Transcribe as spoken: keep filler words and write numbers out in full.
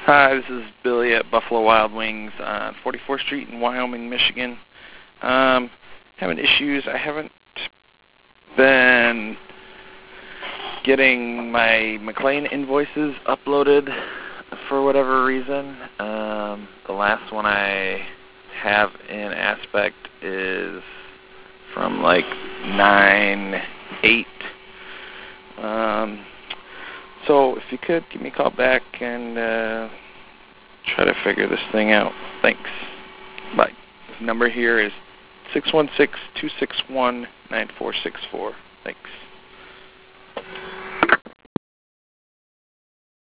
Hi, this is Billy at Buffalo Wild Wings on forty-fourth Street in Wyoming, Michigan. Um, having issues. I haven't been getting my McLean invoices uploaded for whatever reason. Um, the last one I have in Aspect is from like nine eight. Um, so if you could give me a call back and uh, try to figure this thing out. Thanks. Bye. The number here is six one six, two six one, nine four six four. Thanks.